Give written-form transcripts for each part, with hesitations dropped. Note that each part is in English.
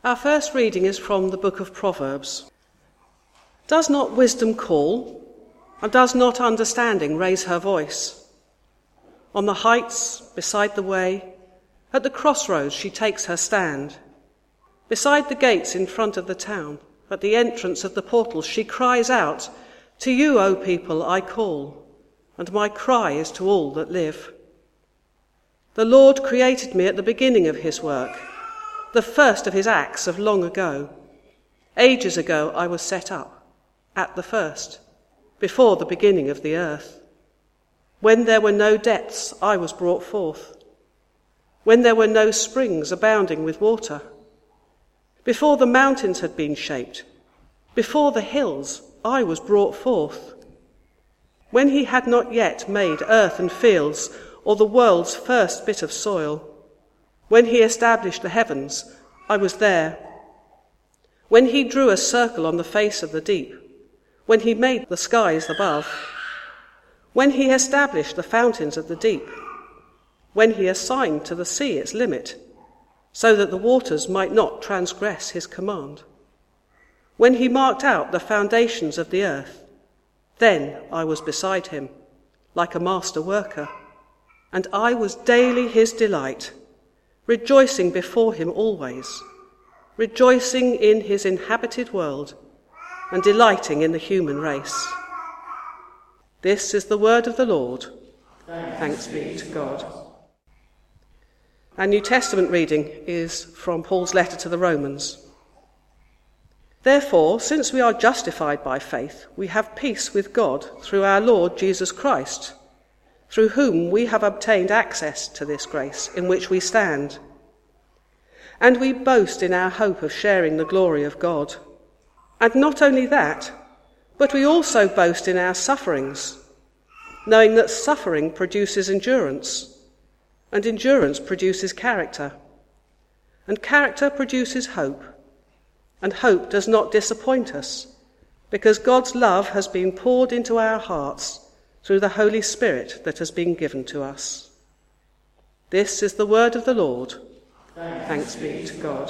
Our first reading is from the book of Proverbs. Does not wisdom call, and does not understanding raise her voice? On the heights, beside the way, at the crossroads she takes her stand. Beside the gates in front of the town, at the entrance of the portals, she cries out, "To you, O people, I call, and my cry is to all that live." The Lord created me at the beginning of his work, the first of his acts of long ago. Ages ago I was set up, at the first, before the beginning of the earth. When there were no depths, I was brought forth. When there were no springs abounding with water. Before the mountains had been shaped, before the hills, I was brought forth. When he had not yet made earth and fields, or the world's first bit of soil. When he established the heavens, I was there. When he drew a circle on the face of the deep, when he made the skies above, when he established the fountains of the deep, when he assigned to the sea its limit, so that the waters might not transgress his command, when he marked out the foundations of the earth, then I was beside him, like a master worker, and I was daily his delight, rejoicing before him always, rejoicing in his inhabited world, and delighting in the human race. This is the word of the Lord. Thanks be to God. Our New Testament reading is from Paul's letter to the Romans. Therefore, since we are justified by faith, we have peace with God through our Lord Jesus Christ, through whom we have obtained access to this grace in which we stand. And we boast in our hope of sharing the glory of God. And not only that, but we also boast in our sufferings, knowing that suffering produces endurance, and endurance produces character, and character produces hope, and hope does not disappoint us, because God's love has been poured into our hearts through the Holy Spirit that has been given to us. This is the word of the Lord. Thanks be to God.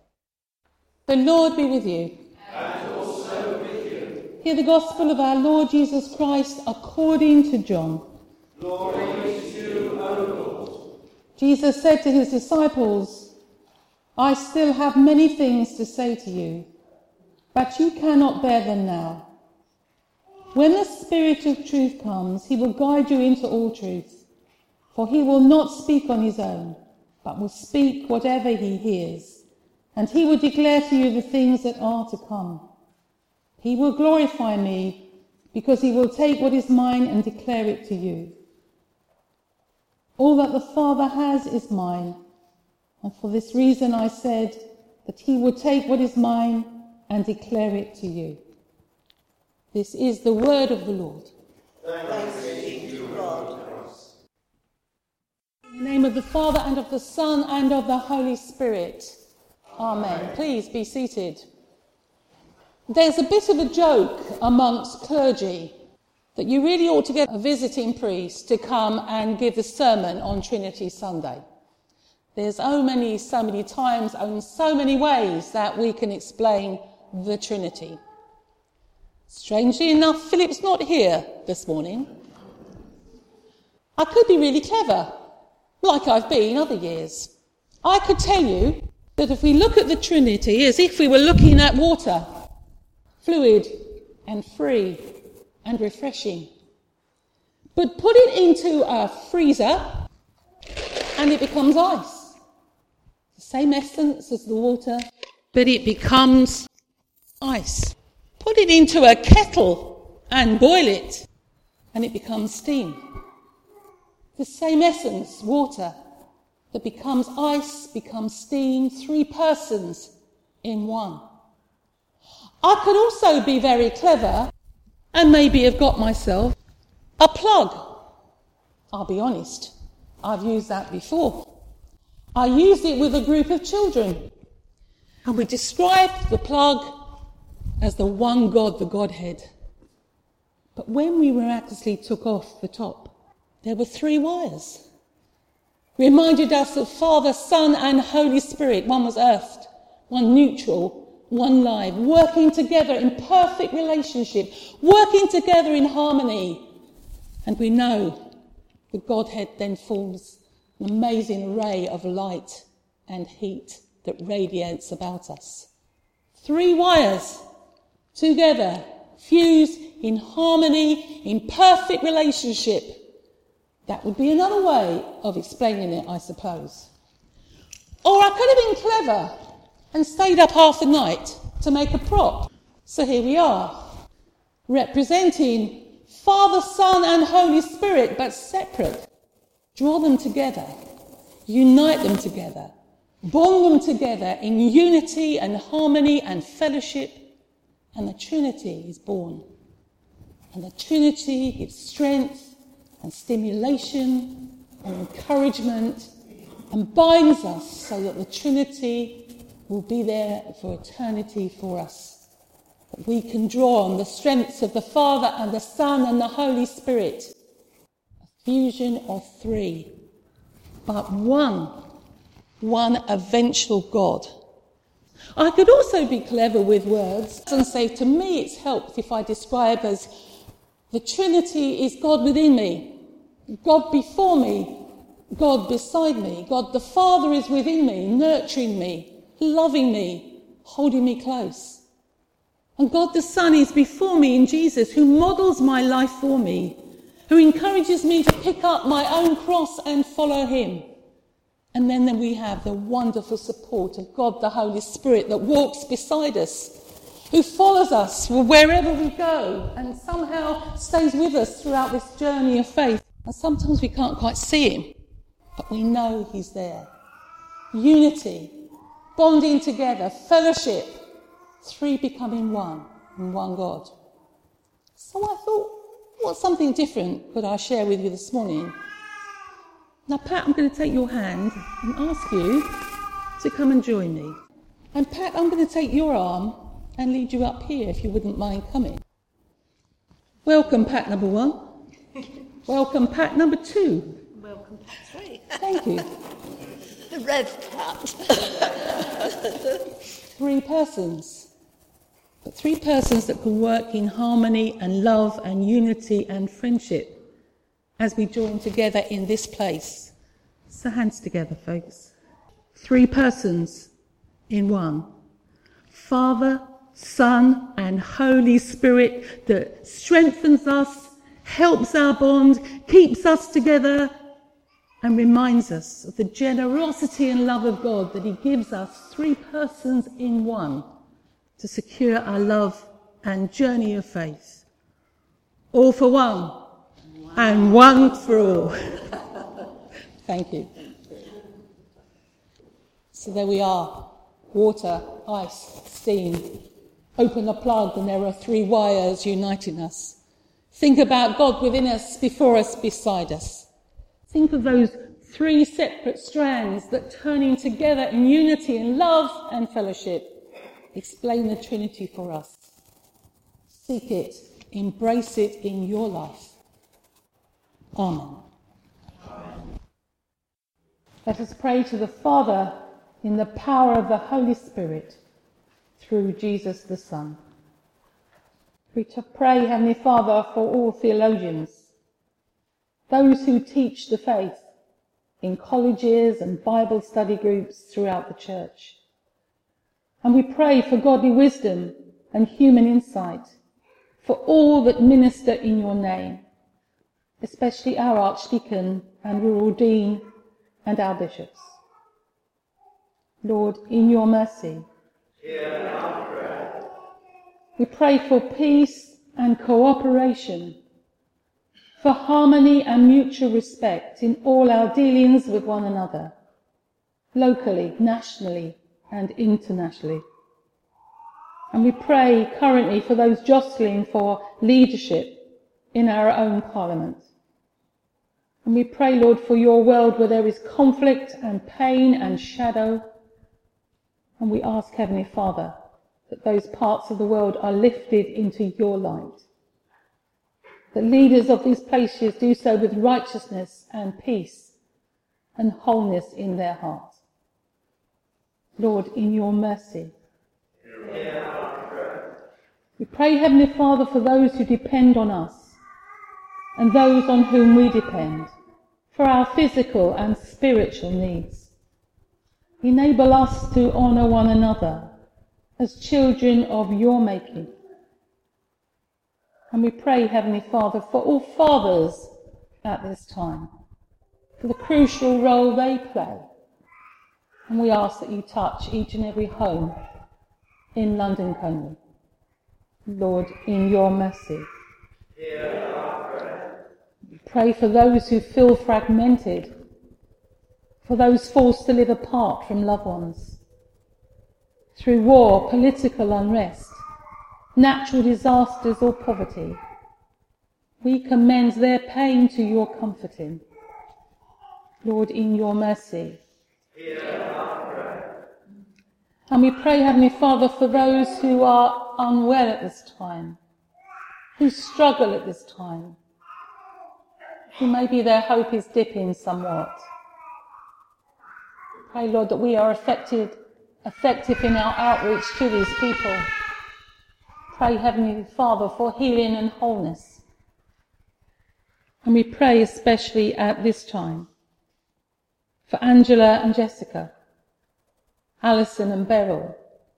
The Lord be with you. And also with you. Hear the gospel of our Lord Jesus Christ according to John. Glory to you, O Lord. Jesus said to his disciples, I still have many things to say to you, but you cannot bear them now. When the Spirit of truth comes, he will guide you into all truth, for he will not speak on his own, but will speak whatever he hears, and he will declare to you the things that are to come. He will glorify me, because he will take what is mine and declare it to you. All that the Father has is mine, and for this reason I said that he would take what is mine and declare it to you. This is the word of the Lord. Thanks be to God. In the name of the Father, and of the Son, and of the Holy Spirit. Amen. Please be seated. There's a bit of a joke amongst clergy that you really ought to get a visiting priest to come and give a sermon on Trinity Sunday. There's so many times and so many ways that we can explain the Trinity. Strangely enough, Philip's not here this morning. I could be really clever, like I've been other years. I could tell you that if we look at the Trinity as if we were looking at water, fluid and free and refreshing, but put it into a freezer and it becomes ice. The same essence as the water, but it becomes ice. Put it into a kettle and boil it, and it becomes steam. The same essence, water, that becomes ice, becomes steam, 3 persons in one. I could also be very clever and maybe have got myself a plug. I'll be honest, I've used that before. I used it with a group of children, and we described the plug as the one God, the Godhead. But when we miraculously took off the top, there were 3 wires. Reminded us of Father, Son and Holy Spirit. One was earthed, one neutral, one live, working together in perfect relationship, working together in harmony. And we know the Godhead then forms an amazing array of light and heat that radiates about us. 3 wires together, fused in harmony, in perfect relationship. That would be another way of explaining it, I suppose. Or I could have been clever and stayed up half the night to make a prop. So here we are, representing Father, Son and Holy Spirit, but separate. Draw them together, unite them together, bond them together in unity and harmony and fellowship, and the Trinity is born. And the Trinity gives strength and stimulation and encouragement and binds us so that the Trinity will be there for eternity for us. That we can draw on the strengths of the Father and the Son and the Holy Spirit. A fusion of 3, but one eventual God. I could also be clever with words and say, to me it's helped if I describe as the Trinity is God within me, God before me, God beside me. God the Father is within me, nurturing me, loving me, holding me close. And God the Son is before me in Jesus, who models my life for me, who encourages me to pick up my own cross and follow him. And then we have the wonderful support of God the Holy Spirit that walks beside us, who follows us wherever we go and somehow stays with us throughout this journey of faith. And sometimes we can't quite see him, but we know he's there. Unity, bonding together, fellowship, 3 becoming one in one God. So I thought, what something different could I share with you this morning? Now, Pat, I'm going to take your hand and ask you to come and join me. And Pat, I'm going to take your arm and lead you up here, if you wouldn't mind coming. Welcome, Pat number 1. Welcome, Pat number 2. Welcome, Pat 3. Thank you. The Rev Pat. 3 persons. But 3 persons that can work in harmony and love and unity and friendship as we join together in this place. So hands together, folks. 3 persons in one. Father, Son and Holy Spirit that strengthens us, helps our bond, keeps us together and reminds us of the generosity and love of God that he gives us 3 persons in one to secure our love and journey of faith. All for one and one for all. Thank you. So there we are. Water, ice, steam. Open the plug and there are 3 wires uniting us. Think about God within us, before us, beside us. Think of those 3 separate strands that turning together in unity and love and fellowship explain the Trinity for us. Seek it, embrace it in your life. Amen. Let us pray to the Father in the power of the Holy Spirit through Jesus the Son. We pray, Heavenly Father, for all theologians, those who teach the faith in colleges and Bible study groups throughout the church. And we pray for godly wisdom and human insight for all that minister in your name, especially our Archdeacon and Rural Dean and our bishops. Lord, in your mercy, hear our prayer. We pray for peace and cooperation, for harmony and mutual respect in all our dealings with one another, locally, nationally and internationally. And we pray currently for those jostling for leadership in our own parliament. And we pray, Lord, for your world where there is conflict and pain and shadow. And we ask, Heavenly Father, that those parts of the world are lifted into your light. That leaders of these places do so with righteousness and peace and wholeness in their heart. Lord, in your mercy. We pray, Heavenly Father, for those who depend on us and those on whom we depend, for our physical and spiritual needs. Enable us to honour one another as children of your making. And we pray, Heavenly Father, for all fathers at this time, for the crucial role they play. And we ask that you touch each and every home in London Colney. Lord, in your mercy. Hear our prayer. We pray for those who feel fragmented, for those forced to live apart from loved ones, through war, political unrest, natural disasters or poverty. We commend their pain to your comforting. Lord, in your mercy. Hear our prayer. And we pray, Heavenly Father, for those who are unwell at this time, who struggle at this time, who maybe their hope is dipping somewhat. Pray, Lord, that we are effective in our outreach to these people. Pray, Heavenly Father, for healing and wholeness. And we pray especially at this time for Angela and Jessica, Alison and Beryl,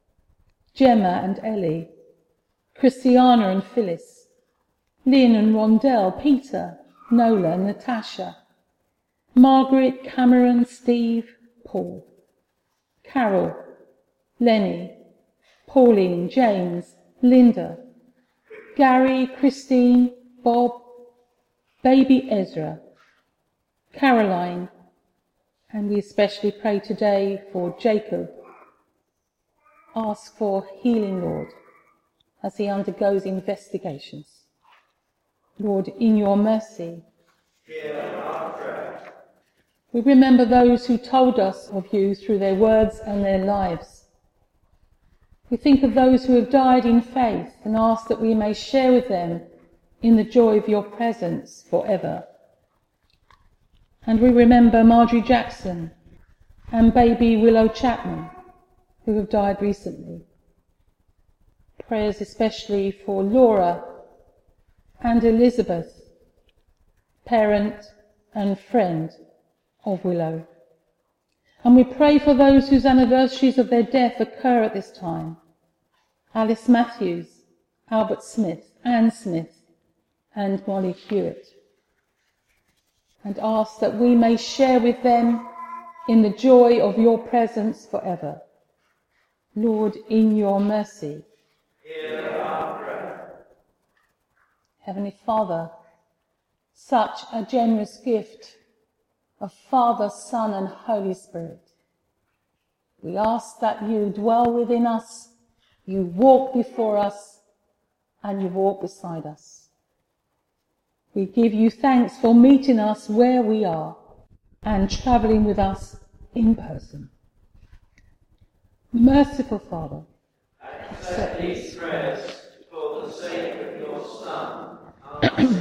Gemma and Ellie, Christiana and Phyllis, Lynn and Rondell, Peter, Nola and Natasha, Margaret, Cameron, Steve, Paul, Carol, Lenny, Pauline, James, Linda, Gary, Christine, Bob, baby Ezra, Caroline, and we especially pray today for Jacob. Ask for healing, Lord, as he undergoes investigations. Lord, in your mercy. Hear our prayer. We remember those who told us of you through their words and their lives. We think of those who have died in faith and ask that we may share with them in the joy of your presence forever. And we remember Marjorie Jackson and baby Willow Chapman, who have died recently. Prayers especially for Laura and Elizabeth, parent and friend of Willow. And we pray for those whose anniversaries of their death occur at this time. Alice Matthews, Albert Smith, Anne Smith, and Molly Hewitt. And ask that we may share with them in the joy of your presence forever. Lord, in your mercy. Hear our prayer. Heavenly Father, such a generous gift of Father, Son, and Holy Spirit. We ask that you dwell within us, you walk before us, and you walk beside us. We give you thanks for meeting us where we are and travelling with us in person. Merciful Father, Accept these prayers for the sake of your Son, our